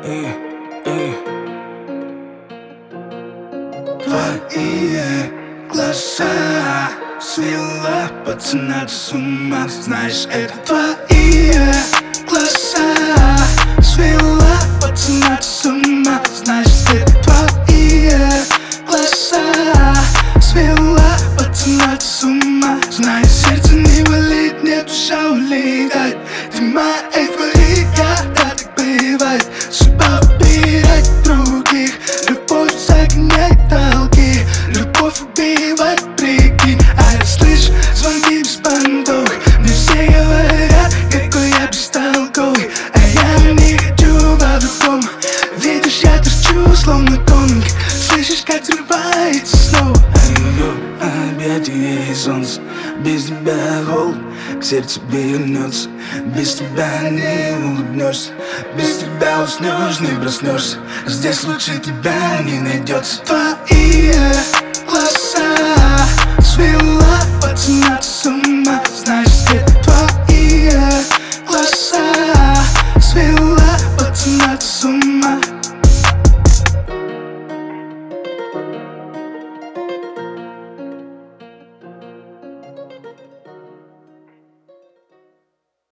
Твои глаза свела пацана с ума. Знаешь, это твои глаза свела пацана с ума. Знаешь, это твои глаза свела пацана с ума. Знаешь, сердце не болит, нет, душа улетает. Ты моя эйфория, да, так бывает. Судьба выбирает других, любовь загоняет долги, любовь убивает, прикинь. А я слышу звонки без понтов. Мне все говорят, какой я бестолковый, а я не хочу по-другому. Видишь, я торчу, словно комик. Слышишь, как взрывается снова. Объятия и солнце, без тебя холод, к сердцу вернется. Без тебя не улыбнешься, без тебя уснешь, не проснешься. Здесь лучше тебя не найдется. Твои